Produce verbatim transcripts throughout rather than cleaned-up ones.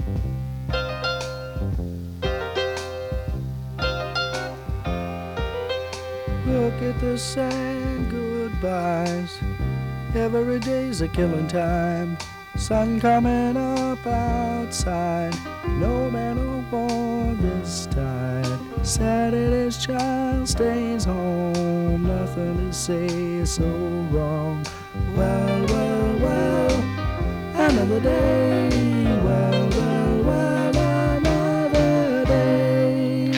Look at the sad goodbyes. Every day's a killing time. Sun coming up outside. No man of war this tide. Saturday's child stays home. Nothing to say so wrong. Well, well, well, another day. Well, well, well, another day.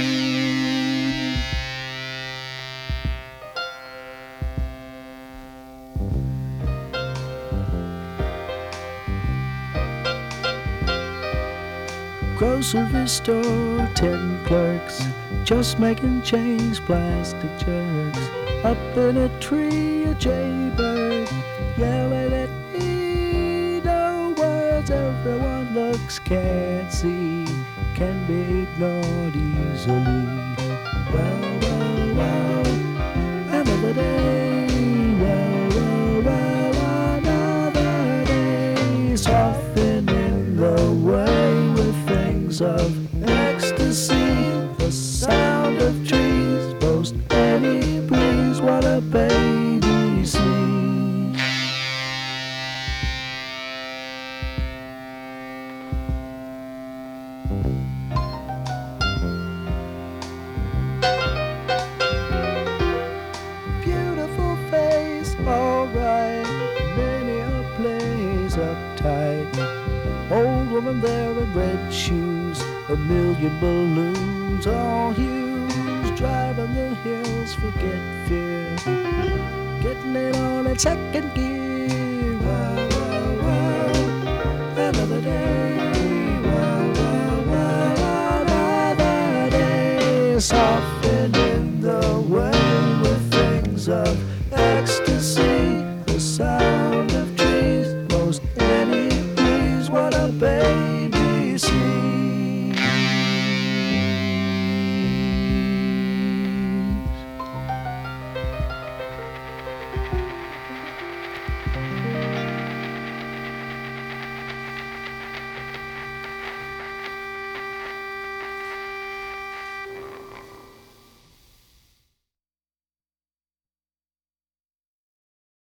Grocery store, ten clerks, just making change, plastic jerks. Up in a tree, a jaybird, yelling at me. No words, everyone looks, can't see, can be ignored easily. Well, well, well, another day. Well, well, well, another day. Softening the way with things of ecstasy, the sound of trees, most any breeze, what a baby sees. Beautiful face, alright, many a place uptight. Old woman there in red shoes, a million balloons, all hues, driving the hills, forget fear, getting it on in second gear. Well, well, well, another day. Well, well, well, another day. Soft